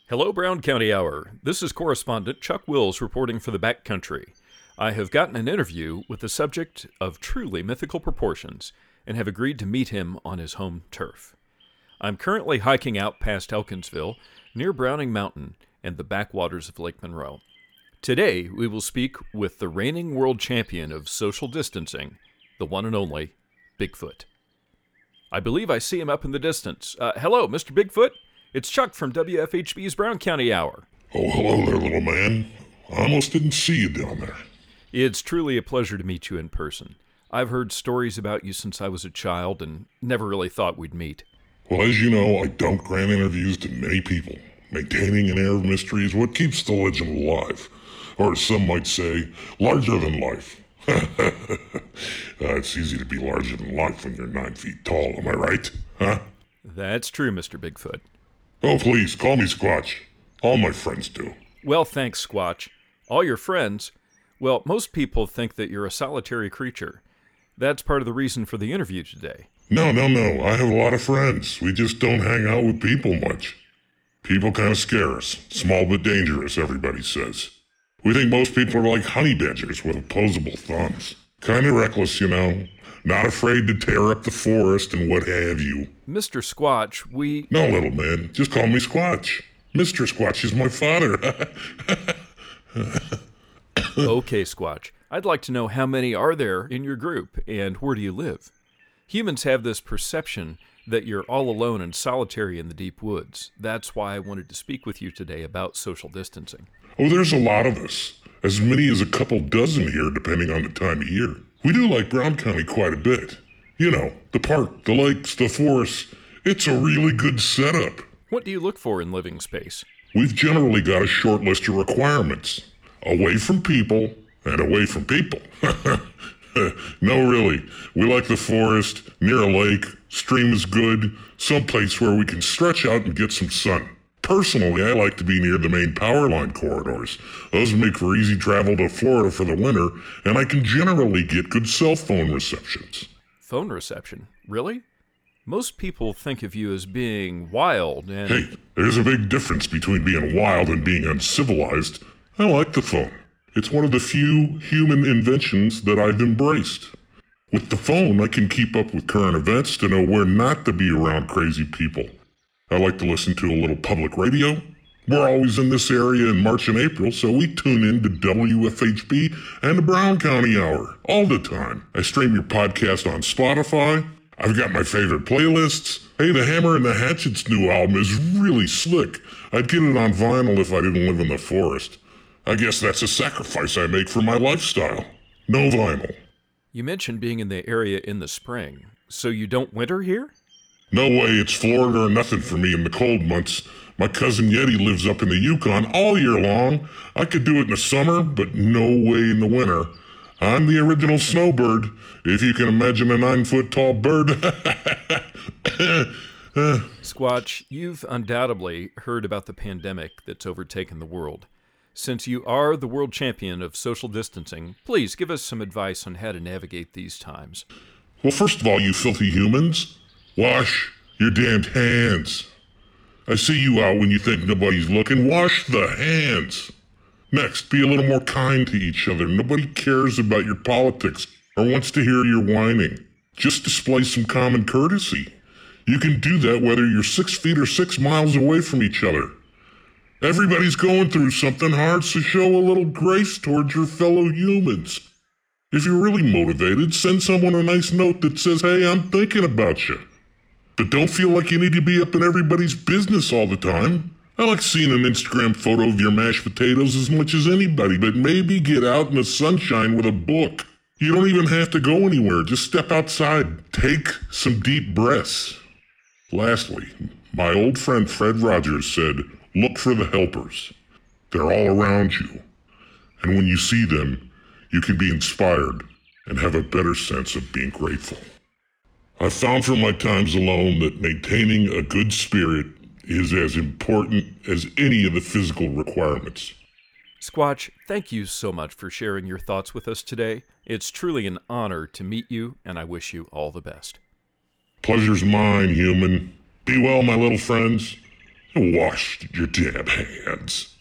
Hello, Brown County Hour. This is correspondent Chuck Wills reporting for the Backcountry. I have gotten an interview with the subject of truly mythical proportions and have agreed to meet him on his home turf. I'm currently hiking out past Elkinsville, near Browning Mountain and the backwaters of Lake Monroe. Today, we will speak with the reigning world champion of social distancing, the one and only Bigfoot. I believe I see him up in the distance. Hello, Mr. Bigfoot. It's Chuck from WFHB's Brown County Hour. Oh, hello there, little man. I almost didn't see you down there. It's truly a pleasure to meet you in person. I've heard stories about you since I was a child and never really thought we'd meet. Well, as you know, I don't grant interviews to many people. Maintaining an air of mystery is what keeps the legend alive. Or as some might say, larger than life. It's easy to be larger than life when you're 9 feet tall, am I right? Huh? That's true, Mr. Bigfoot. Oh, please, call me Squatch. All my friends do. Well, thanks, Squatch. All your friends? Well, most people think that you're a solitary creature. That's part of the reason for the interview today. No. I have a lot of friends. We just don't hang out with people much. People kind of scare us. Small but dangerous, everybody says. We think most people are like honey badgers with opposable thumbs. Kind of reckless, you know. Not afraid to tear up the forest and what have you. Mr. Squatch, we... No, little man. Just call me Squatch. Mr. Squatch is my father. Okay, Squatch. I'd like to know how many are there in your group, and where do you live? Humans have this perception that you're all alone and solitary in the deep woods. That's why I wanted to speak with you today about social distancing. Oh, there's a lot of us. As many as a couple dozen here, depending on the time of year. We do like Brown County quite a bit. You know, the park, the lakes, the forests. It's a really good setup. What do you look for in living space? We've generally got a short list of requirements. Away from people, and away from people. No, really. We like the forest, near a lake, stream is good, someplace where we can stretch out and get some sun. Personally, I like to be near the main power line corridors. Those make for easy travel to Florida for the winter, and I can generally get good cell phone receptions. Phone reception? Really? Most people think of you as being wild and... Hey, there's a big difference between being wild and being uncivilized. I like the phone. It's one of the few human inventions that I've embraced. With the phone, I can keep up with current events to know where not to be around crazy people. I like to listen to a little public radio. We're always in this area in March and April, so we tune in to WFHB and the Brown County Hour all the time. I stream your podcast on Spotify. I've got my favorite playlists. Hey, the Hammer and the Hatchet's new album is really slick. I'd get it on vinyl if I didn't live in the forest. I guess that's a sacrifice I make for my lifestyle. No vinyl. You mentioned being in the area in the spring, so you don't winter here? No way, it's Florida or nothing for me in the cold months. My cousin Yeti lives up in the Yukon all year long. I could do it in the summer, but no way in the winter. I'm the original snowbird, if you can imagine a 9-foot-tall bird. Squatch, you've undoubtedly heard about the pandemic that's overtaken the world. Since you are the world champion of social distancing, please give us some advice on how to navigate these times. Well, first of all, you filthy humans, wash your damned hands. I see you out when you think nobody's looking. Wash the hands. Next, be a little more kind to each other. Nobody cares about your politics or wants to hear your whining. Just display some common courtesy. You can do that whether you're 6 feet or 6 miles away from each other. Everybody's going through something hard, so show a little grace towards your fellow humans. If you're really motivated, send someone a nice note that says, "Hey, I'm thinking about you." But don't feel like you need to be up in everybody's business all the time. I like seeing an Instagram photo of your mashed potatoes as much as anybody, but maybe get out in the sunshine with a book. You don't even have to go anywhere. Just step outside. Take some deep breaths. Lastly, my old friend Fred Rogers said, look for the helpers. They're all around you. And when you see them, you can be inspired and have a better sense of being grateful. I've found from my times alone that maintaining a good spirit is as important as any of the physical requirements. Squatch, thank you so much for sharing your thoughts with us today. It's truly an honor to meet you, and I wish you all the best. Pleasure's mine, human. Be well, my little friends, Wash your damn hands.